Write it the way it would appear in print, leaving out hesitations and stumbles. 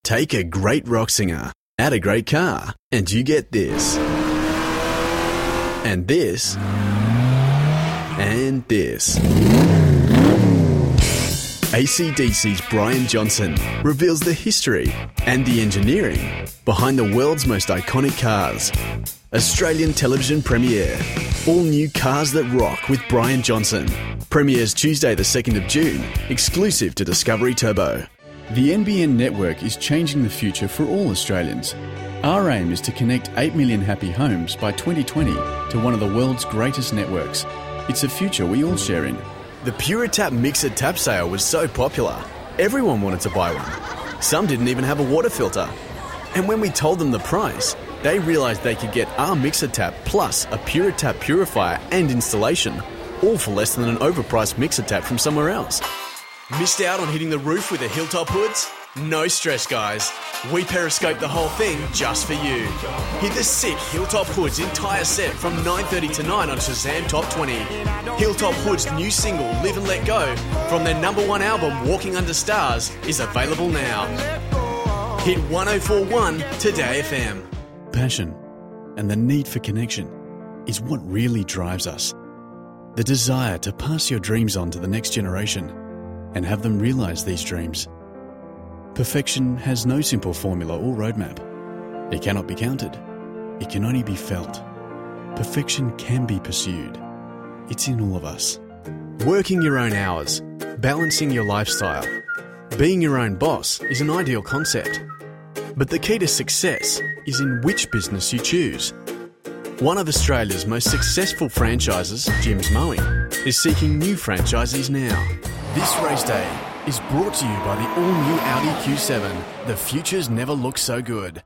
Take a great rock singer, add a great car, and you get this. And this. And this. AC/DC's Brian Johnson reveals the history and the engineering behind the world's most iconic cars. Australian television premiere. All new Cars That Rock with Brian Johnson. Premieres Tuesday the 2nd of June, exclusive to Discovery Turbo. The NBN network is changing the future for all Australians. Our aim is to connect 8 million happy homes by 2020 to one of the world's greatest networks. It's a future we all share in. The Puratap Mixer Tap sale was so popular, everyone wanted to buy one. Some didn't even have a water filter. And when we told them the price, they realised they could get our Mixer Tap plus a Puratap purifier and installation, all for less than an overpriced Mixer Tap from somewhere else. Missed out on hitting the roof with the Hilltop hoods? No stress, guys. We periscope the whole thing just for you. Hit the sick Hilltop Hoods entire set from 9:30 to 9 on Shazam Top 20. Hilltop Hoods' new single, Live and Let Go, from their #1 album, Walking Under Stars, is available now. Hit 1041 Today FM. Passion and the need for connection is what really drives us. The desire to pass your dreams on to the next generation and have them realise these dreams. Perfection has no simple formula or roadmap. It cannot be counted. It can only be felt. Perfection can be pursued. It's in all of us. Working your own hours, balancing your lifestyle, being your own boss is an ideal concept. But the key to success is in which business you choose. One of Australia's most successful franchises, Jim's Mowing, is seeking new franchisees now. This race day is brought to you by the all-new Audi Q7. The future's never looked so good.